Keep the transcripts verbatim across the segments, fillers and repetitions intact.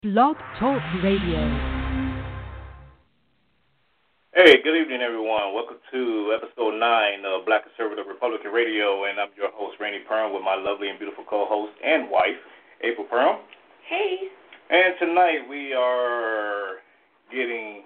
Blog Talk Radio. Hey, good evening, everyone. Welcome to episode nine of Black Conservative Republican Radio, and I'm your host, Randy Perham, with my lovely and beautiful co-host and wife, April Perham. Hey. And tonight we are getting...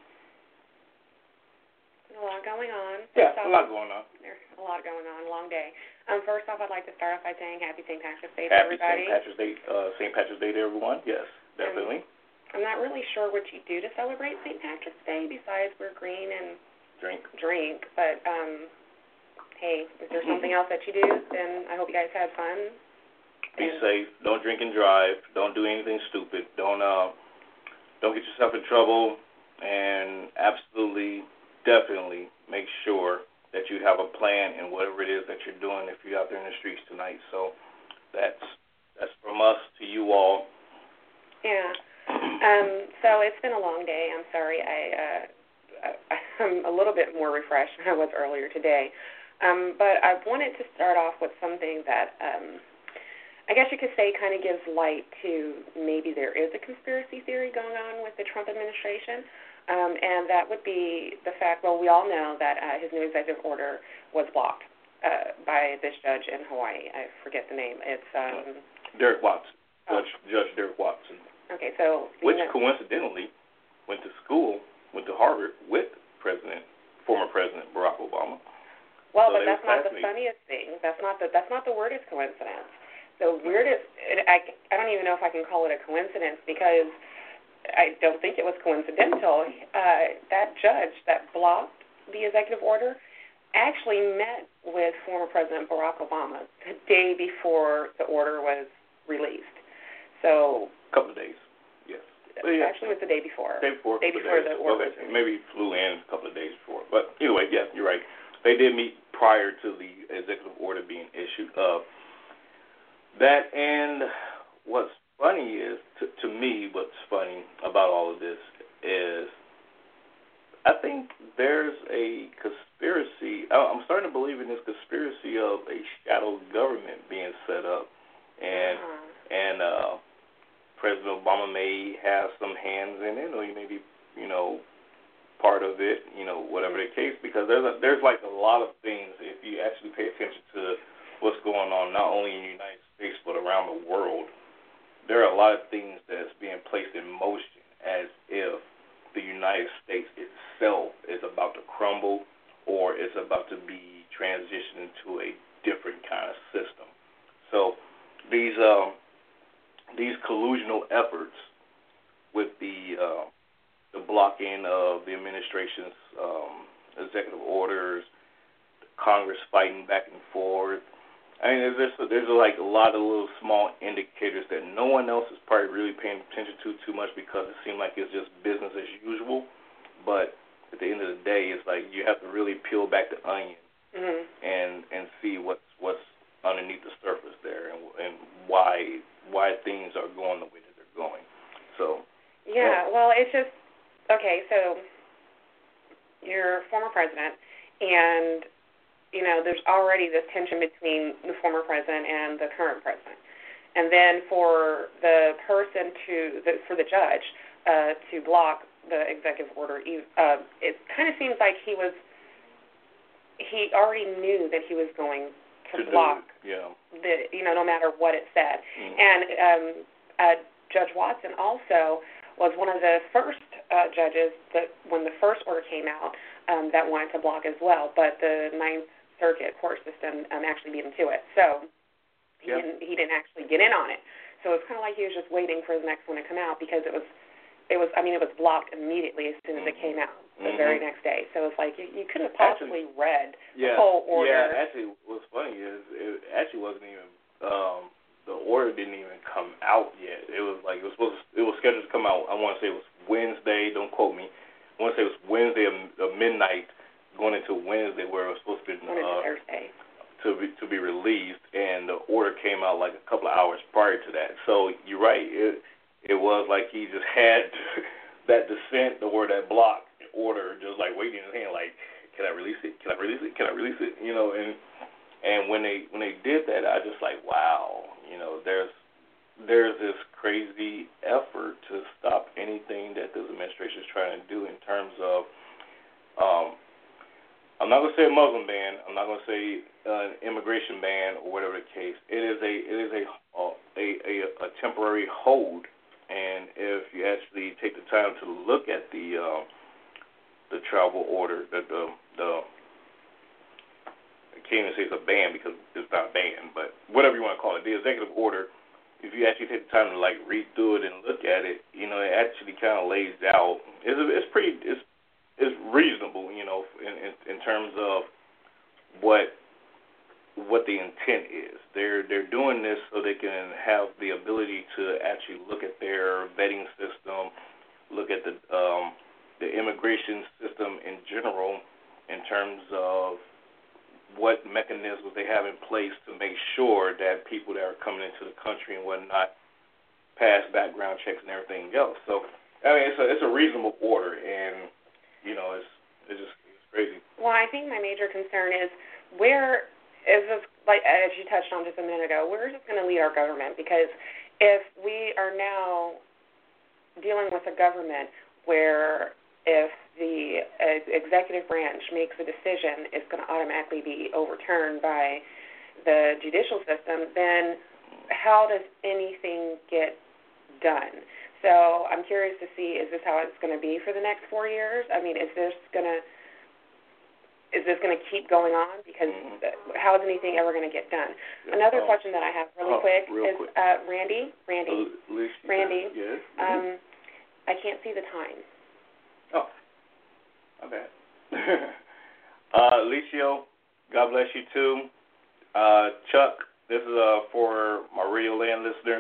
A lot going on. Yeah, first a off, lot going on. There's a lot going on, a long day. Um, first off, I'd like to start off by saying Happy Saint Patrick's Day to Happy everybody. Saint Patrick's Day, uh, Saint Patrick's Day to everyone. Yes, definitely. Um, I'm not really sure what you do to celebrate Saint Patrick's Day besides wear green and drink. Drink, but um, hey, is there something else that you do? Then I hope you guys had fun. Be and, safe. Don't drink and drive. Don't do anything stupid. Don't uh, don't get yourself in trouble. And absolutely, definitely make sure that you have a plan in whatever it is that you're doing if you're out there in the streets tonight. So that's that's from us to you all. Yeah. Um, so it's been a long day. I'm sorry. I, uh, I, I'm a little bit more refreshed than I was earlier today. Um, but I wanted to start off with something that um, I guess you could say kind of gives light to maybe there is a conspiracy theory going on with the Trump administration. Um, and that would be the fact, well, we all know that uh, his new executive order was blocked uh, by this judge in Hawaii. I forget the name. It's um, Derek Watson, oh. Judge, Judge Derek Watson. Okay, so... Which you know, coincidentally went to school, went to Harvard with President, former President Barack Obama. Well, so but that's not the classmates. funniest thing. That's not the that's not the weirdest coincidence. The weirdest, I, I don't even know if I can call it a coincidence because I don't think it was coincidental. Uh, that judge that blocked the executive order actually met with former President Barack Obama the day before the order was released. So... A couple of days, yes. But yeah, actually, it was the day before. Day before. Day before days. the order okay. was released. Maybe flew in a couple of days before. But anyway, yeah, you're right. They did meet prior to the executive order being issued. Uh, that and what's funny is, to, to me, what's funny about all of this is I think there's a conspiracy. I'm starting to believe in this conspiracy of a shadow government being set up. And, uh-huh. and, uh, President Obama may have some hands in it, or he may be, you know, part of it, you know, whatever the case, because there's a, there's like a lot of things, if you actually pay attention to what's going on, not only in the United States, but around the world, there are a lot of things that's being placed in motion as if the United States itself is about to crumble or is about to be transitioned into a different kind of system. So these, um, These collusional efforts with the uh, the blocking of the administration's um, executive orders, Congress fighting back and forth. I mean, there's there's, there's like a lot of little small indicators that no one else is probably really paying attention to too much because it seems like it's just business as usual. But at the end of the day, it's like you have to really peel back the onion mm-hmm. and and see what's what's underneath the surface there and and why. why things are going the way that they're going. So yeah, well, it's just okay. So you're a former president, and you know there's already this tension between the former president and the current president, and then for the person to the, for the judge uh, to block the executive order, uh, it kind of seems like he was he already knew that he was going to, to block. Do, yeah. The, you know, no matter what it said. Mm. And um, uh, Judge Watson also was one of the first uh, judges that, when the first order came out, um, that wanted to block as well. But the Ninth Circuit court system um, actually beat him to it. So he, yep. didn't, he didn't actually get in on it. So it's kind of like he was just waiting for the next one to come out because it was, it was. I mean, it was blocked immediately as soon as it came out the mm-hmm. very next day. So it's like you, you couldn't have possibly actually, read yeah, the whole order. Yeah, actually, what's funny is it actually wasn't even. Um, the order didn't even come out yet. It was like it was supposed. To, it was scheduled to come out. I want to say it was Wednesday. Don't quote me. I want to say it was Wednesday of midnight, going into Wednesday, where it was supposed to be uh, Thursday to be to be released, and the order came out like a couple of hours prior to that. So you're right. It it was like he just had that dissent or that block order, just like waiting in his hand, like, can I release it? Can I release it? Can I release it? You know, and and when they when they did that, I just like, wow, you know, there's there's this crazy effort to stop anything that this administration is trying to do in terms of, um, I'm not going to say a Muslim ban, I'm not going to say uh, an immigration ban or whatever the case. It is a it is a a, a, a temporary hold, and if you actually take the time to look at the uh, the travel order, the the, the I can't even say it's a ban because it's not a ban, but whatever you want to call it, the executive order. If you actually take the time to like read through it and look at it, you know, it actually kind of lays out. It's it's pretty it's it's reasonable, you know, in, in in terms of what what the intent is. They're they're doing this so they can have the ability to actually look at their vetting system, look at the um, the immigration system in general, in terms of what mechanisms they have in place to make sure that people that are coming into the country and whatnot pass background checks and everything else. So, I mean, it's a it's a reasonable order, and you know, it's it's just it's crazy. Well, I think my major concern is where is this, like as you touched on just a minute ago, where is this going to lead our government? Because if we are now dealing with a government where if the uh, executive branch makes a decision, it's going to automatically be overturned by the judicial system, then how does anything get done? So I'm curious to see, is this how it's going to be for the next four years? I mean, is this going to is this going to keep going on? Because mm-hmm. how is anything ever going to get done? Yeah. Another um, question that I have really oh, quick real is quick. Uh, Randy, Randy, uh, Randy. Yes. Um, I can't see the time. Oh, okay. uh, Alicio, God bless you too. Uh, Chuck, this is uh, for my Radio Land listeners.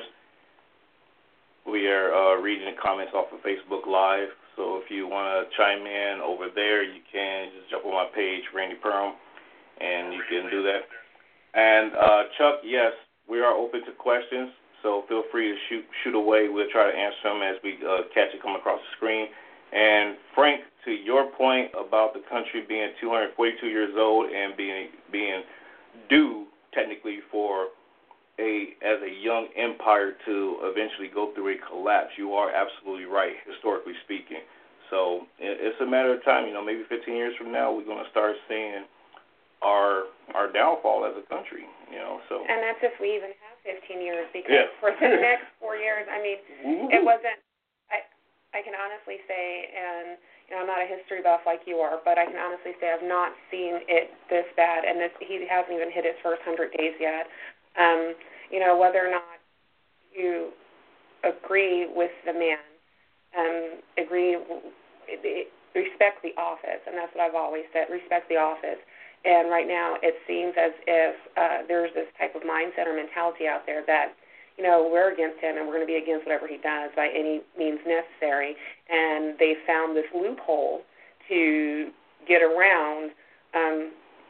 We are uh, reading the comments off of Facebook Live, so if you want to chime in over there, you can just jump on my page, Randy Perham, and you can do that. And uh, Chuck, yes, we are open to questions, so feel free to shoot shoot away. We'll try to answer them as we uh, catch it come across the screen. And Frank, to your point about the country being two hundred forty-two years old and being being due technically for a as a young empire to eventually go through a collapse, you are absolutely right, historically speaking. So it's a matter of time. You know, maybe fifteen years from now, we're going to start seeing our our downfall as a country. You know, so and that's if we even have fifteen years, because yeah. for the next four years, I mean, mm-hmm. it wasn't. I can honestly say, and you know, I'm not a history buff like you are, but I can honestly say I've not seen it this bad, and this, he hasn't even hit his first hundred days yet. Um, you know, whether or not you agree with the man, um, agree, respect the office, and that's what I've always said, respect the office. And right now it seems as if uh, there's this type of mindset or mentality out there that, you know, we're against him and we're going to be against whatever he does by any means necessary. And they found this loophole to get around um,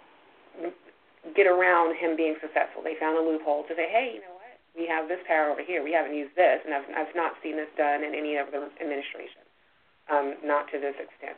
get around him being successful. They found a loophole to say, hey, you know what, we have this power over here. We haven't used this, and I've, I've not seen this done in any of the administration, um, not to this extent.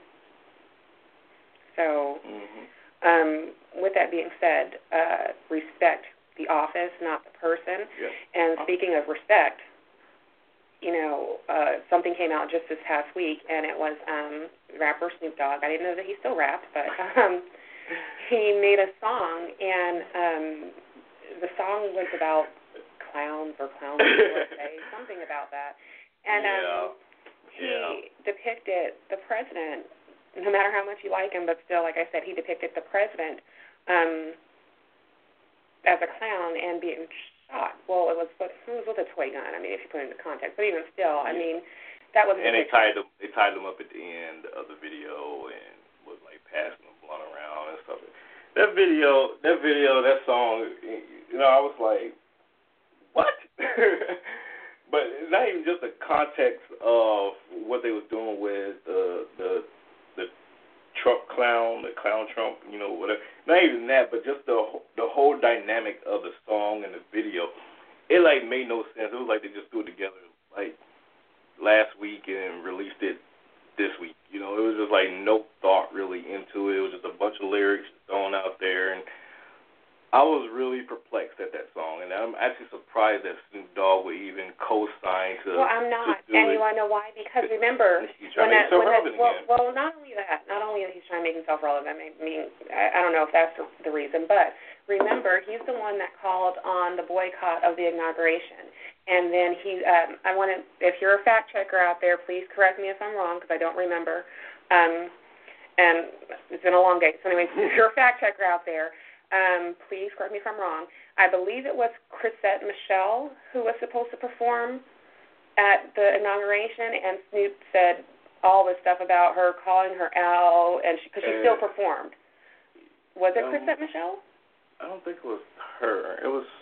So mm-hmm. um, with that being said, uh, respect the office, not the person. Yeah. And speaking of respect, you know, uh, something came out just this past week, and it was um, rapper Snoop Dogg. I didn't know that he still rapped, but um, he made a song, and um, the song was about clowns or clowns, say, something about that. And yeah. um, he yeah. depicted the president, no matter how much you like him, but still, like I said, he depicted the president um, as a clown and being shot. Well, it was, it was with a toy gun. I mean, if you put it into context, but even still, I mean, that was. And they tied them. They tied them up at the end of the video and was like passing the blunt around and stuff. That video, that video, that song. You know, I was like, what? But it's not even just the context of what they was doing with the the the Trump clown, the clown Trump, you know, whatever. Not even that, but just the the whole dynamic of the song and the video. It like made no sense. It was like they just threw it together like last week and released it this week. You know, it was just like no thought really into it. It was just a bunch of lyrics thrown out there, and I was really perplexed at that song, and I'm actually surprised that Snoop Dogg would even co-sign to. Well, I'm not, to do and it. you want to know why? Because remember, he's when trying that, to make himself when that, relevant well, again. well, not only that, not only that he's trying to make himself relevant. I mean, I, I don't know if that's the, the reason, but remember, he's the one that called on the boycott of the inauguration, and then he. Um, I want to, if you're a fact checker out there, please correct me if I'm wrong, because I don't remember. Um, and it's been a long day. So anyway, if you're a fact checker out there. Um, please correct me if I'm wrong. I believe it was Chrisette Michele who was supposed to perform at the inauguration, and Snoop said all this stuff about her calling her out, and because she, she still performed. Was it um, Chrisette Michele? I don't think it was her. It was.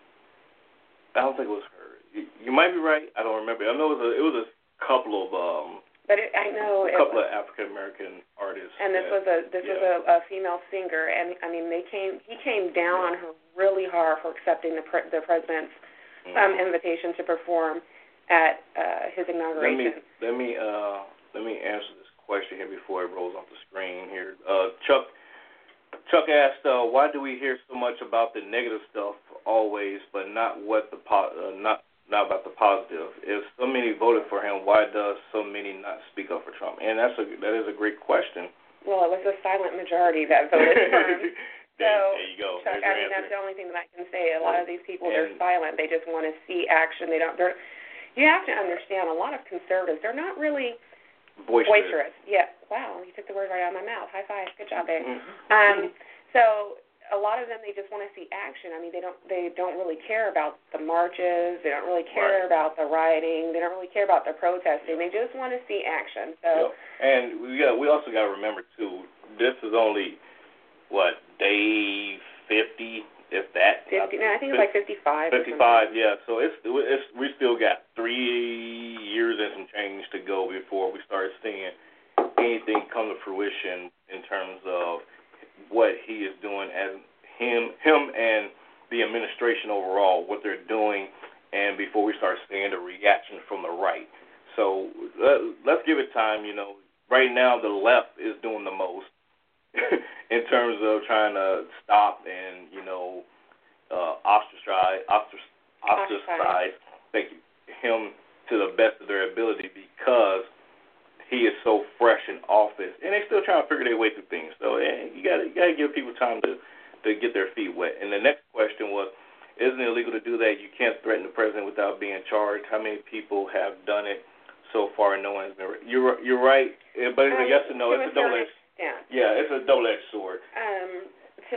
I don't think it was her. You, you might be right. I don't remember. I know it was a, it was a couple of. Um, But it, I know a it couple was, of African American artists. And this that, was a this yeah. was a, a female singer, and I mean they came he came down yeah. on her really hard for accepting the pre, the president's mm-hmm. um, invitation to perform at uh, his inauguration. Let me let me uh, let me answer this question here before it rolls off the screen here. Uh, Chuck Chuck asked, uh, why do we hear so much about the negative stuff always, but not what the po- uh, not Not about the positive. If so many voted for him, why does so many not speak up for Trump? And that's a that is a great question. Well, it was a silent majority that voted for him. there, so, there you go. Chuck, I mean, answer. that's the only thing that I can say. A lot of these people, and, they're silent. They just want to see action. They don't. They're. You have to understand. A lot of conservatives, they're not really boisterous. boisterous. Yeah. Wow, you took the word right out of my mouth. High five. Good job, babe. um. So. A lot of them, they just want to see action. I mean, they don't they don't really care about the marches. They don't really care right. about the rioting. They don't really care about the protesting. They just want to see action. So, yeah. And we got we also got to remember too. This is only what day fifty, if that. Fifty? No, I think it's like fifty-five. Fifty-five, yeah. So it's it's we still got three years and some change to go before we start seeing anything come to fruition in terms of what he is doing as him him and the administration overall, what they're doing, and before we start seeing the reaction from the right. So let, let's give it time. You know, right now the left is doing the most in terms of trying to stop and, you know, uh, ostracize, ostracize, ostracize, thank you, him to the best of their ability because he is so fresh in office, and they're still trying to figure their way through things. So yeah, you got you got to give people time to, to get their feet wet. And the next question was, isn't it illegal to do that? You can't threaten the president without being charged. How many people have done it so far? And no one's been. You're you're right, but it's um, a yes or no. It's a double edged. Yeah. Yeah, it's a double edged sword. Um. To,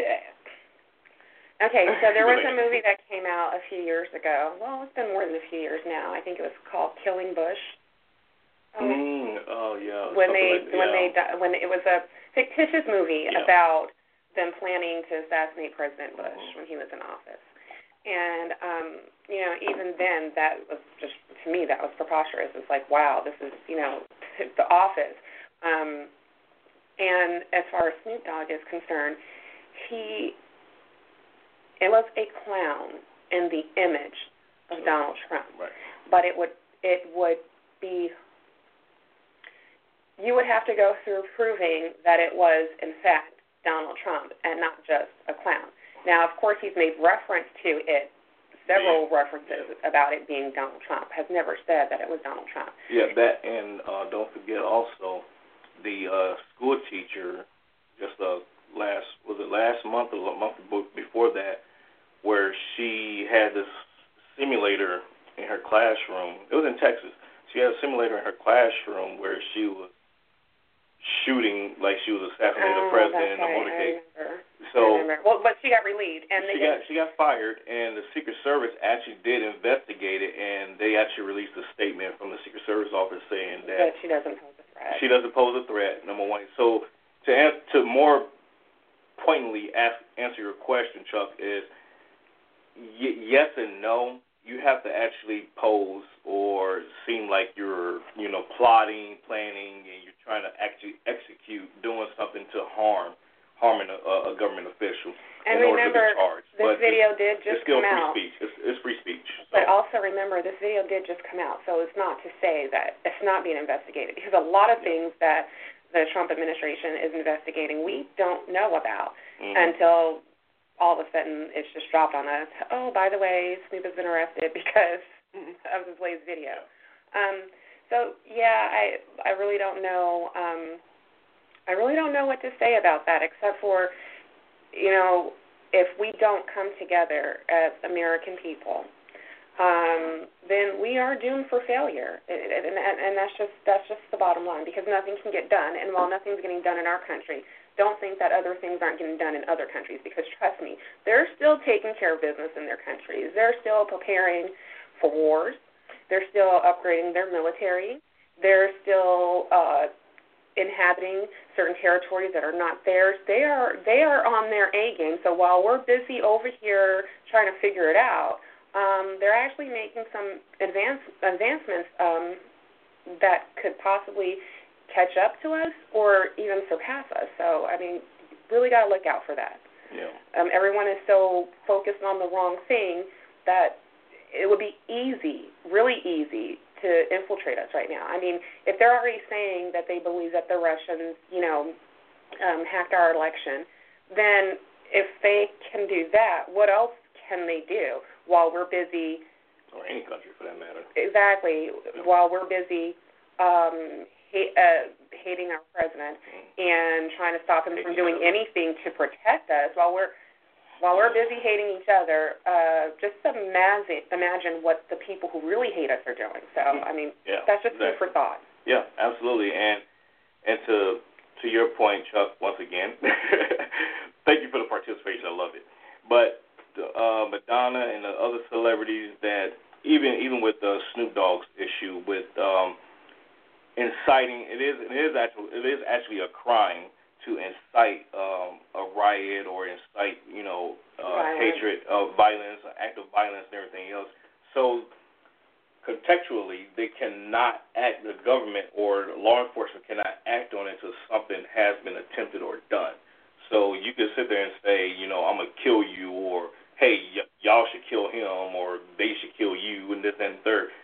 okay, so there was a movie that came out a few years ago. Well, it's been more than a few years now. I think it was called Killing Bush. Um, mm, oh yeah. When they like, when yeah. they when it was a fictitious movie yeah. about them planning to assassinate President Bush mm-hmm. when he was in office, and um, you know even then that was just to me that was preposterous. It's like wow, this is you know the office. Um, and as far as Snoop Dogg is concerned, he it was a clown in the image of Donald Trump, right. but it would it would be you would have to go through proving that it was, in fact, Donald Trump and not just a clown. Now, of course, he's made reference to it, several yeah. references yeah. about it being Donald Trump, has never said that it was Donald Trump. Yeah, that, and uh, don't forget also the uh, school teacher, just uh, last, was it last month or the month before that, where she had this simulator in her classroom. It was in Texas. She had a simulator in her classroom where she was shooting like she was assassinating oh, the president in right. a motorcade. So, I remember. Well, but she got relieved, and she they got she got fired, and the Secret Service actually did investigate it, and they actually released a statement from the Secret Service office saying that but she doesn't pose a threat. She doesn't pose a threat. Number one. So to answer, to more pointedly ask, answer your question, Chuck, is y- yes and no. You have to actually pose or seem like you're, you know, plotting, planning, and you're trying to actually execute doing something to harm, harming a, a government official and in order remember, to be charged. this but video it's, did just it's still come free out. Speech. It's, it's free speech. So. But also remember, this video did just come out, so it's not to say that it's not being investigated, because a lot of yeah. things that the Trump administration is investigating we don't know about mm-hmm. until all of a sudden it's just dropped on us. Oh, by the way, Snoop has been arrested because of this latest video. Um, so yeah, I I really don't know. Um, I really don't know what to say about that, except for, you know, if we don't come together as American people, um, then we are doomed for failure, and, and, and that's just that's just the bottom line, because nothing can get done. And while nothing's getting done in our country, don't think that other things aren't getting done in other countries, because trust me, they're still taking care of business in their countries. They're still preparing for wars. They're still upgrading their military. They're still uh, inhabiting certain territories that are not theirs. They are they are on their A game. So while we're busy over here trying to figure it out, um, they're actually making some advance advancements um, that could possibly catch up to us or even surpass us. So, I mean, really got to look out for that. Yeah. Um, everyone is so focused on the wrong thing that it would be easy, really easy, to infiltrate us right now. I mean, if they're already saying that they believe that the Russians, you know, um, hacked our election, then if they can do that, what else can they do while we're busy? Or any country, for that matter. Exactly. Yeah. While we're busy um, hate, uh, hating our president mm-hmm. and trying to stop him Hating from doing other. anything to protect us, while we're While we're busy hating each other, uh, just imagine, imagine what the people who really hate us are doing. So, I mean, yeah, that's just exactly. food for thought. Yeah, absolutely. And and to to your point, Chuck, once again, thank you for the participation. I love it. But uh, Madonna and the other celebrities that, even even with the Snoop Dogg's issue with um, inciting, it is it is actually it is actually a crime to incite um, a riot or incite, you know, uh, hatred, of uh, violence, act of violence, and everything else. So contextually, they cannot act. The government or law enforcement cannot act on it until something has been attempted or done. So you can sit there and say, you know, I'm gonna kill you, or hey, y- y'all should kill him, or they should kill you, and this and the third.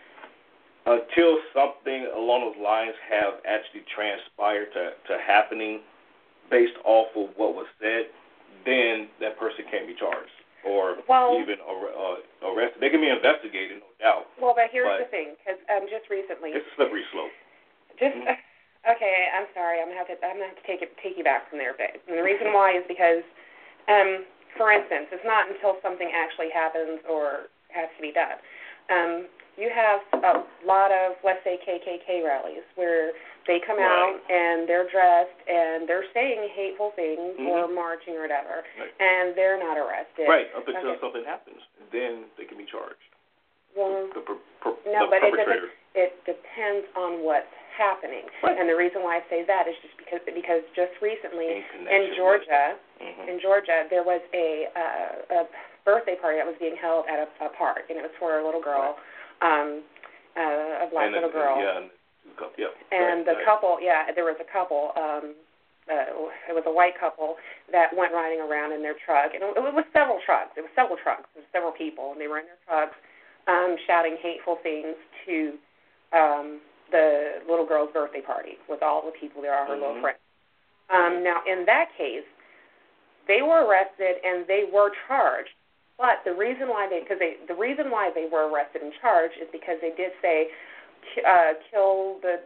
Until something along those lines have actually transpired to, to happening, based off of what was said, then that person can't be charged or well, even uh, arrested. They can be investigated, no doubt. Well, but here's but the thing, because um, just recently, it's a slippery slope. Just mm-hmm. uh, okay. I'm sorry. I'm gonna have to. I'm gonna have to take it, take you back from there a bit. And the reason why is because, um, for instance, it's not until something actually happens or has to be done. Um, you have a lot of, let's say, K K K rallies where they come right. out and they're dressed and they're saying hateful things mm-hmm. or marching or whatever, right. and they're not arrested. Right, up until okay. something happens. Then they can be charged. Well, the, the, per, no, the but it, perpetrator. it depends on what's happening. Right. And the reason why I say that is just because because just recently in, in Georgia, mm-hmm. in Georgia, there was a, uh, a birthday party that was being held at a, a park, and it was for a little girl, right. um, uh, a black and little the, girl. Yeah. Yep. And right, the right. couple, yeah, there was a couple, um, uh, it was a white couple that went riding around in their truck. And it, it was several trucks. It was several trucks. There were several people, and they were in their trucks um, shouting hateful things to um, the little girl's birthday party with all the people there, all her mm-hmm. little friends. Um, now, in that case, they were arrested and they were charged. But the reason why they, because they, the reason why they were arrested and charged is because they did say, Uh, kill the.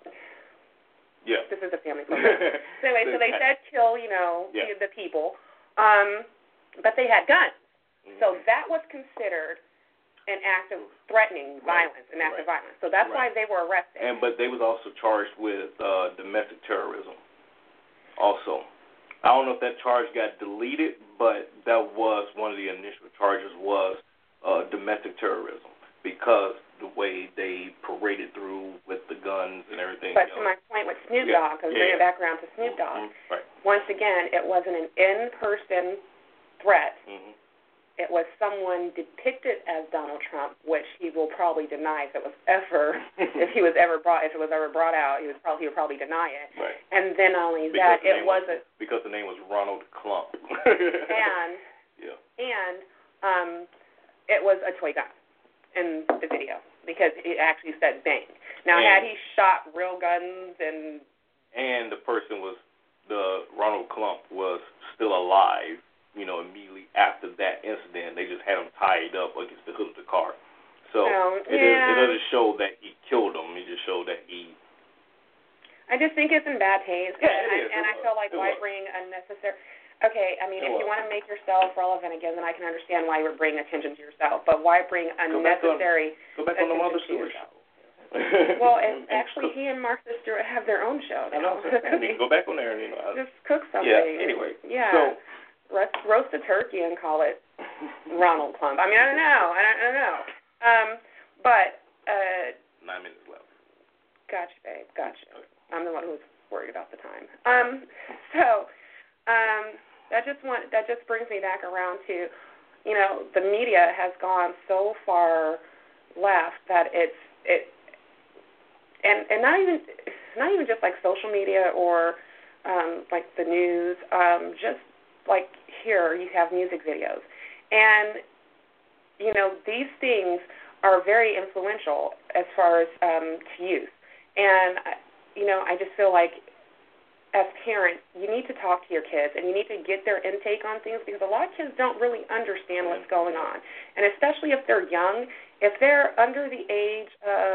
Yeah. This is a family program. so anyway, so they said kill, you know, yeah. the, the people, um, but they had guns. Mm-hmm. So that was considered an act of threatening right. violence, an act right. of violence. So that's right. why they were arrested. And but they was also charged with uh, domestic terrorism. Also, I don't know if that charge got deleted, but that was one of the initial charges was uh, domestic terrorism because the way they paraded through with the guns and everything. But else. to my point with Snoop yeah. Dogg, I was yeah, bringing yeah. it back around to Snoop Dogg. Mm-hmm. Right. Once again, it wasn't an in-person threat. Mm-hmm. It was someone depicted as Donald Trump, which he will probably deny if it was ever, if he was ever brought, if it was ever brought out, he was probably he would probably deny it. Right. And then not only because that, it was a because the name was Ronald Klump. and yeah. and um, it was a toy gun in the video because it actually said bang. Now, and, had he shot real guns and and the person was the Ronald Klump was still alive you know, immediately after that incident, they just had him tied up against the hood of the car. So oh, it, yeah. does, it doesn't show that he killed him. It just showed that he. I just think it's in bad taste, Yeah, and, it I, is. and It I feel like was. why bring unnecessary. Okay, I mean, It if was. you want to make yourself relevant again, then I can understand why you would bring attention to yourself. But why bring unnecessary Go back on, go back on the Martha attention to Stewart yourself? show. Well, and actually, he and Martha Stewart have their own show I now. know. I mean, go back on there and you know. I, Just cook something. Yeah. Anyway. Yeah. So roast, roast a turkey and call it Ronald Plumb. I mean, I don't know. I don't, I don't know. Um, but uh, nine minutes left. Gotcha, babe. Gotcha. Okay. I'm the one who's worried about the time. Um, so um, that just want that just brings me back around to, you know, the media has gone so far left that it's it, and and not even not even just like social media or um, like the news. Um, just like here, you have music videos, and you know these things are very influential as far as um, to youth, and you know I just feel like, as parents, you need to talk to your kids, and you need to get their intake on things, because a lot of kids don't really understand what's going on. And especially if they're young, if they're under the age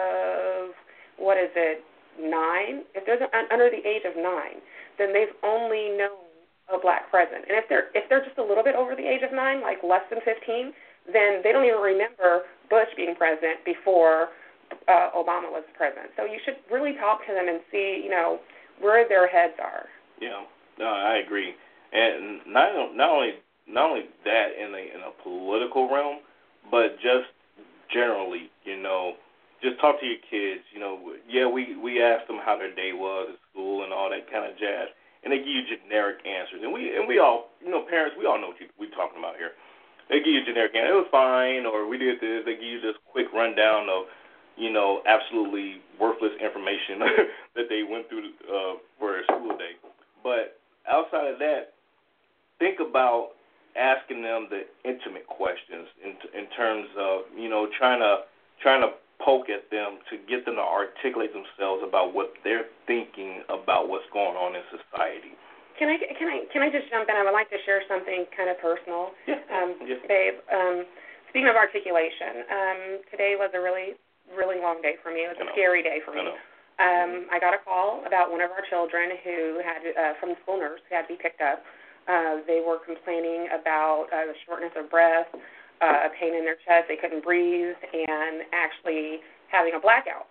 of, what is it, nine? If they're under the age of nine, then they've only known a black president. And if they're if they're just a little bit over the age of nine, like less than fifteen, then they don't even remember Bush being president before uh, Obama was president. So you should really talk to them and see, you know, where their heads are. Yeah, no, I agree, and not not only not only that in a in a political realm, but just generally, you know, just talk to your kids. You know, yeah, we we asked them how their day was at school and all that kind of jazz, and they give you generic answers, and we and we all, you know, parents, we all know what you, we're talking about here. They give you a generic answer. It was fine, or we did this. They give you this quick rundown of, you know, absolutely worthless information that they went through uh, for their school day. But outside of that, think about asking them the intimate questions in in terms of, you know, trying to trying to poke at them to get them to articulate themselves about what they're thinking about what's going on in society. Can I can I can I just jump in? I would like to share something kind of personal, yeah. um, yeah. babe. Um, speaking of articulation, um, today was a really really long day for me. It was a scary day for me. I, um, I got a call about one of our children who had, uh, from the school nurse, who had to be picked up. Uh, they were complaining about uh, the shortness of breath, uh, a pain in their chest, they couldn't breathe, and actually having a blackout.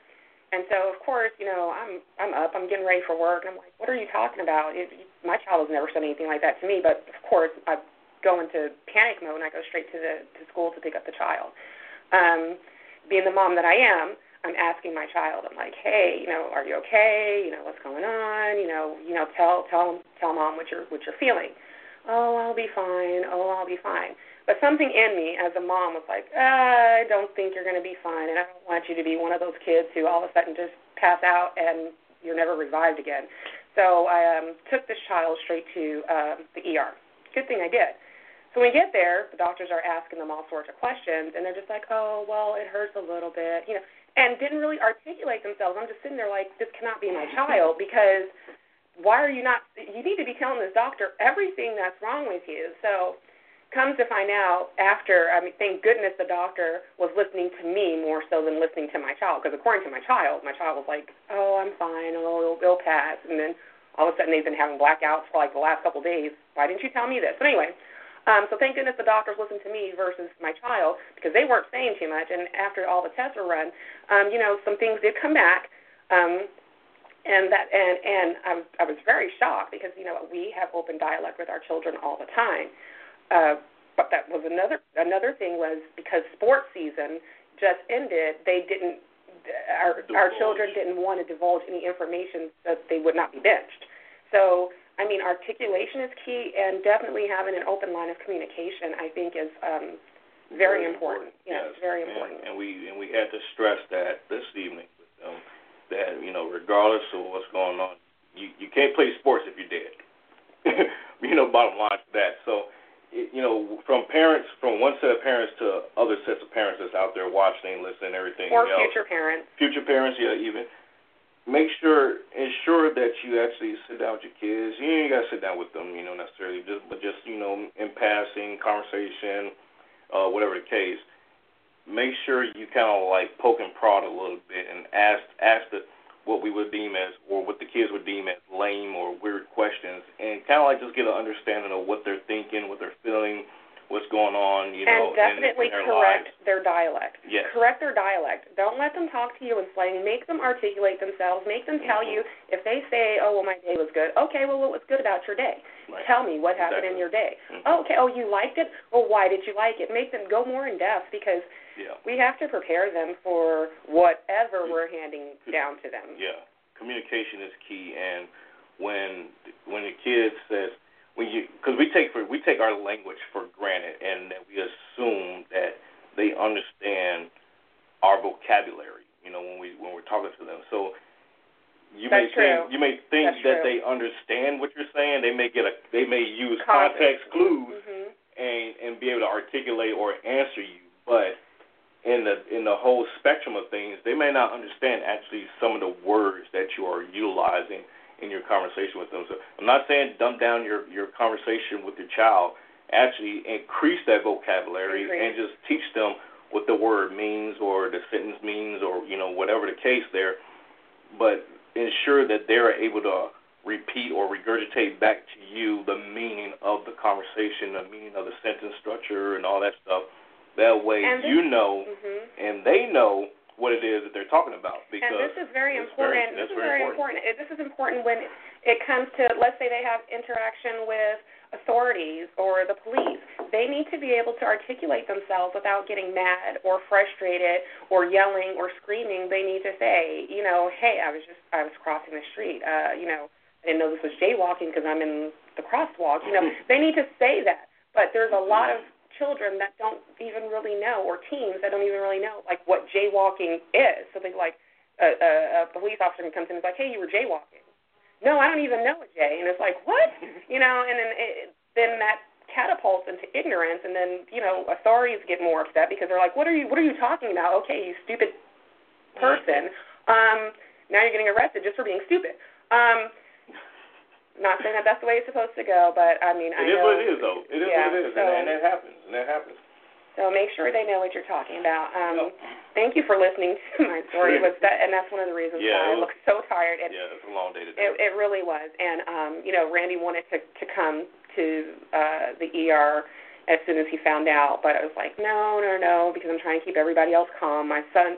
And so, of course, you know, I'm I'm up, I'm getting ready for work, and I'm like, what are you talking about? It, my child has never said anything like that to me, but of course, I go into panic mode and I go straight to the to school to pick up the child. Um, Being the mom that I am, I'm asking my child. I'm like, hey, you know, are you okay? You know, what's going on? You know, you know, tell tell tell mom what you're what you're feeling. Oh, I'll be fine. Oh, I'll be fine. But something in me, as a mom, was like, ah, I don't think you're going to be fine, and I don't want you to be one of those kids who all of a sudden just pass out and you're never revived again. So I um, took this child straight to um, the E R. Good thing I did. So when we get there, the doctors are asking them all sorts of questions, and they're just like, oh, well, it hurts a little bit, you know, and didn't really articulate themselves. I'm just sitting there like, this cannot be my child, because why are you not, you need to be telling this doctor everything that's wrong with you. So comes to find out after, I mean, thank goodness the doctor was listening to me more so than listening to my child, because according to my child, my child was like, oh, I'm fine, oh, it'll, it'll pass, and then all of a sudden they've been having blackouts for like the last couple of days. Why didn't you tell me this? But anyway, Um, so thank goodness the doctors listened to me versus my child, because they weren't saying too much. And after all the tests were run, um, you know, some things did come back, um, and that and and I was I was very shocked, because you know we have open dialogue with our children all the time. Uh, but that was another another thing was because sports season just ended. They didn't our our children didn't want to divulge any information that they would not be benched. So. I mean, articulation is key, and definitely having an open line of communication, I think, is um, very, very important. important. Yes, yes, very important. And, and we and we had to stress that this evening with them, that you know, regardless of what's going on, you you can't play sports if you're dead. You know, bottom line to that. So, it, you know, from parents, from one set of parents to other sets of parents that's out there watching, listening, everything or else. future parents. Future parents, yeah, even. make sure, ensure that you actually sit down with your kids. You ain't got to sit down with them, you know, necessarily, just but just, you know, in passing, conversation, uh, whatever the case. Make sure you kind of like poke and prod a little bit and ask ask the what we would deem as, or what the kids would deem as lame or weird questions, and kind of like just get an understanding of what they're thinking, what they're feeling, what's going on, you know, and definitely in, in their correct lives. their dialect. Yes. Correct their dialect. Don't let them talk to you in slang. Make them articulate themselves. Make them tell mm-hmm. you if they say, "Oh, well, my day was good." Okay, well, what was good about your day? Right. Tell me what happened exactly. in your day. Mm-hmm. Oh, okay. Oh, you liked it. Well, why did you like it? Make them go more in depth because yeah. we have to prepare them for whatever we're handing down to them. Yeah. Communication is key, and when when the kid says, when you, because we take for we take our language for granted, and that we assume that they understand our vocabulary, you know, when we when we're talking to them. So you That's may true. think you may think That's that true. they understand what you're saying. They may get a they may use Context, context clues mm-hmm. and and be able to articulate or answer you, but in the in the whole spectrum of things, they may not understand actually some of the words that you are utilizing in your conversation with them. So I'm not saying dumb down your, your conversation with your child. Actually increase that vocabulary Increase. and just teach them what the word means or the sentence means or, you know, whatever the case there. But ensure that they're able to repeat or regurgitate back to you the meaning of the conversation, the meaning of the sentence structure and all that stuff. That way this, you know mm-hmm. and they know what it is that they're talking about. Because and this is very it's important. Very, this is very, very important. important. This is important when it comes to, let's say they have interaction with authorities or the police. They need to be able to articulate themselves without getting mad or frustrated or yelling or screaming. They need to say, you know, hey, I was just I was crossing the street. Uh, you know, I didn't know this was jaywalking because I'm in the crosswalk. You know, they need to say that. But there's a lot of children that don't even really know, or teens that don't even really know, like, what jaywalking is. So they, like, a, a, a police officer comes in and is like, hey, you were jaywalking. No, I don't even know a Jay. And it's like, what? You know, and then it, then that catapults into ignorance, and then, you know, authorities get more upset because they're like, what are you what are you talking about? Okay, you stupid person. Um, now you're getting arrested just for being stupid. Um, not saying that that's the way it's supposed to go, but, I mean, I know. It is know, what it is, though. It is yeah, what it is, so, and, and that happens, and that happens. So make sure they know what you're talking about. Um, no. Thank you for listening to my story. It was that, and that's one of the reasons yeah, why I was, look so tired. And yeah, it's a long day today. It, it really was. And, um, you know, Randy wanted to, to come to uh, the E R as soon as he found out, but I was like, no, no, no, because I'm trying to keep everybody else calm. My son,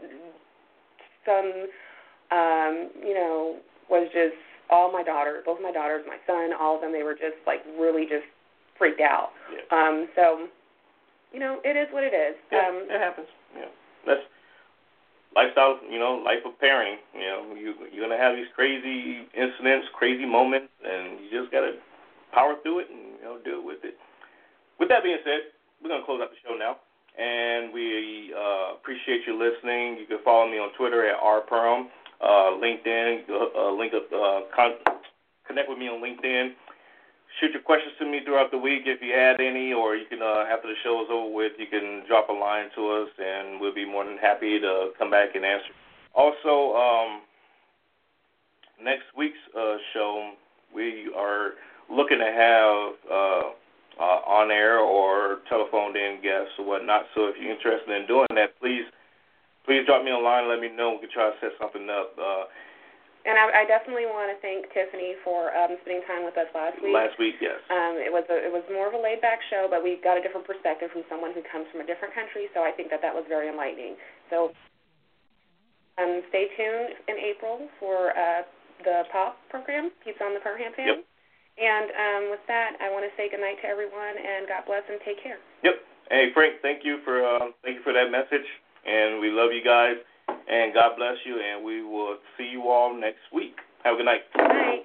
son, um, you know, was just all my daughters, both my daughters, my son, all of them, they were just, like, really just freaked out. Yeah. Um, so, you know, it is what it is. Yeah, um, it happens. Yeah, that's lifestyle. You know, life of parenting. You know, you you're gonna have these crazy incidents, crazy moments, and you just gotta power through it and, you know, deal with it. With that being said, we're gonna close out the show now, and we uh, appreciate you listening. You can follow me on Twitter at r perm, uh, LinkedIn, uh, link up, uh, con- connect with me on LinkedIn. Shoot your questions to me throughout the week if you had any, or you can, uh, after the show is over with, you can drop a line to us, and we'll be more than happy to come back and answer. Also, um, next week's uh, show, we are looking to have uh, uh, on-air or telephoned-in guests or whatnot, so if you're interested in doing that, please please drop me a line and let me know. We can try to set something up. Uh, And I, I definitely want to thank Tiffany for um, spending time with us last week. Last week, yes. Um, it was a, it was more of a laid-back show, but we got a different perspective from someone who comes from a different country, so I think that that was very enlightening. So um, stay tuned in April for uh, the POP program, Pizza on the Perham Fam. Yep. And um, with that, I want to say goodnight to everyone, and God bless and take care. Yep. Hey, Frank, thank you for uh, thank you for that message, and we love you guys. And God bless you, and we will see you all next week. Have a good night. Good night.